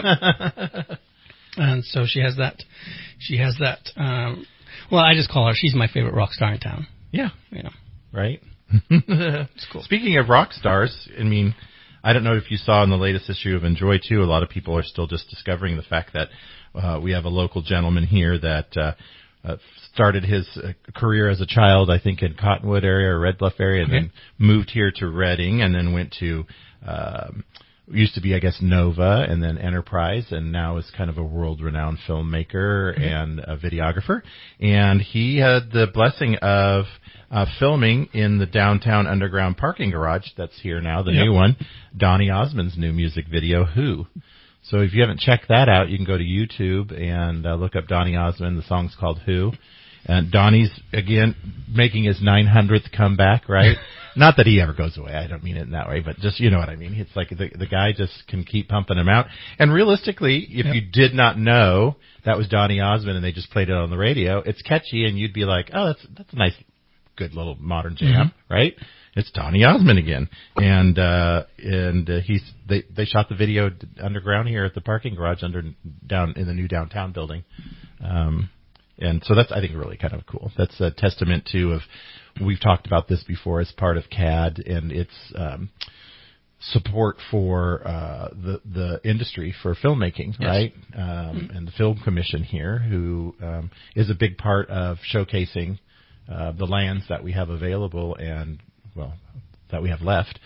Yep. And so she has that. She has that. Um, well, I just call her. She's my favorite rock star in town. Yeah. You know. Right? It's cool. Speaking of rock stars, I mean, I don't know if you saw in the latest issue of Enjoy, too, a lot of people are still just discovering the fact that uh, we have a local gentleman here that uh, uh, started his uh, career as a child, I think, in Cottonwood area or Red Bluff area, and okay. then moved here to Reading, and then went to... Um, used to be, I guess, Nova and then Enterprise, and now is kind of a world-renowned filmmaker mm-hmm. and a videographer. And he had the blessing of uh, filming in the downtown underground parking garage that's here now, the yep. new one, Donny Osmond's new music video, Who. So if you haven't checked that out, you can go to YouTube and uh, look up Donny Osmond. The song's called Who. And Donnie's, again, making his nine hundredth comeback, right? Not that he ever goes away. I don't mean it in that way, but just, you know what I mean. It's like the, the guy just can keep pumping him out. And realistically, if yep. you did not know that was Donny Osmond and they just played it on the radio, it's catchy and you'd be like, oh, that's that's a nice, good little modern jam, mm-hmm. right? It's Donny Osmond again. And, uh, and, uh, he's, they, they shot the video underground here at the parking garage under, down in the new downtown building. Um, And so that's, I think, really kind of cool. That's a testament to of, we've talked about this before as part of C A D and its um, support for uh, the the industry for filmmaking, yes. right? Um, mm-hmm. And the Film Commission here, who um, is a big part of showcasing uh, the lands that we have available and, well, that we have left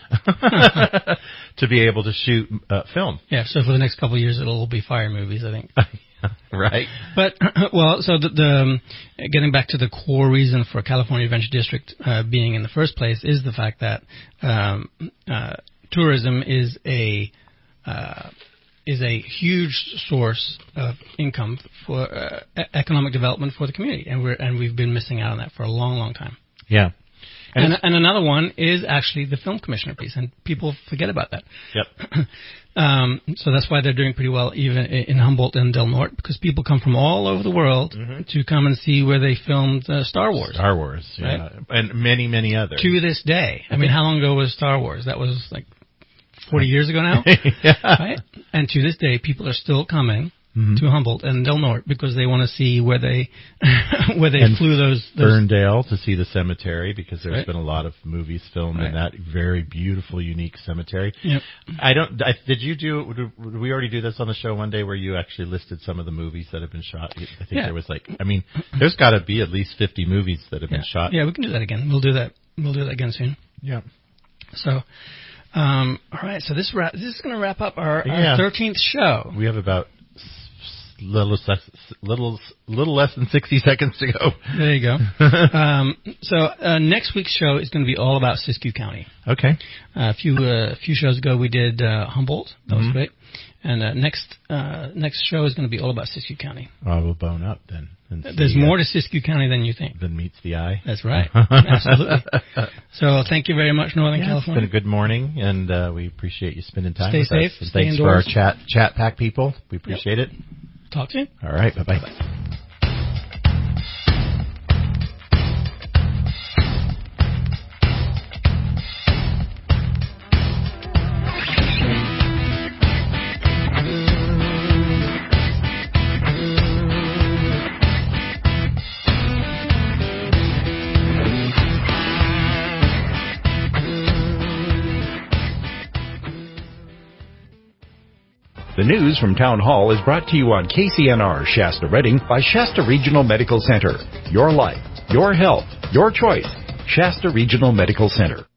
to be able to shoot uh, film. Yeah, so for the next couple of years, it'll be fire movies, I think. Right. But, well, so the, the um, getting back to the core reason for California Adventure District uh, being in the first place is the fact that um, uh, tourism is a uh, is a huge source of income for uh, economic development for the community, and we're and we've been missing out on that for a long, long time. Yeah. And, and another one is actually the film commissioner piece, and people forget about that. Yep. um, so that's why they're doing pretty well even in Humboldt and Del Norte, because people come from all over the world mm-hmm. to come and see where they filmed uh, Star Wars. Star Wars, yeah. Right? And many, many others. To this day. I mean, how long ago was Star Wars? That was like forty years ago now? Yeah. Right? And to this day, people are still coming mm-hmm. to Humboldt and Del Norte because they want to see where they where they and flew those, those. Ferndale to see the cemetery, because there's right. been a lot of movies filmed right. in that very beautiful, unique cemetery. Yep. I don't. I, did you do? Did we already do this on the show one day where you actually listed some of the movies that have been shot? I think yeah. there was like. I mean, there's got to be at least fifty movies that have yeah. been shot. Yeah, we can do that again. We'll do that. We'll do that again soon. Yeah. So. Um, all right, so this wrap, this is going to wrap up our, yeah. our thirteenth show. We have about little little little less than sixty seconds to go. There you go. um, so uh, next week's show is going to be all about Siskiyou County. Okay. Uh, a few uh, few shows ago we did uh, Humboldt. That mm-hmm. was great. And uh, next uh, next show is going to be all about Siskiyou County. Oh, we'll bone up then. There's more to Siskiyou County than you think. Than meets the eye. That's right. Absolutely. So thank you very much, Northern yeah, California. It's been a good morning, and uh, we appreciate you spending time stay with safe, us. And stay thanks indoors. for our chat chat pack people. We appreciate yep. it. Talk to you. All right. Bye-bye. Bye-bye. The news from Town Hall is brought to you on K C N R Shasta Redding by Shasta Regional Medical Center. Your life, your health, your choice. Shasta Regional Medical Center.